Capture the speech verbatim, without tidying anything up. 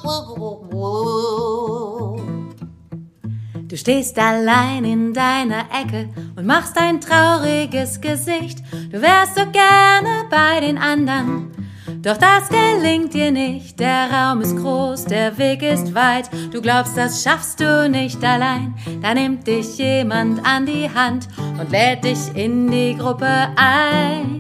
Du stehst allein in deiner Ecke und machst ein trauriges Gesicht. Du wärst so gerne bei den anderen, doch das gelingt dir nicht. Der Raum ist groß, der Weg ist weit. Du glaubst, das schaffst du nicht allein. Da nimmt dich jemand an die Hand und lädt dich in die Gruppe ein.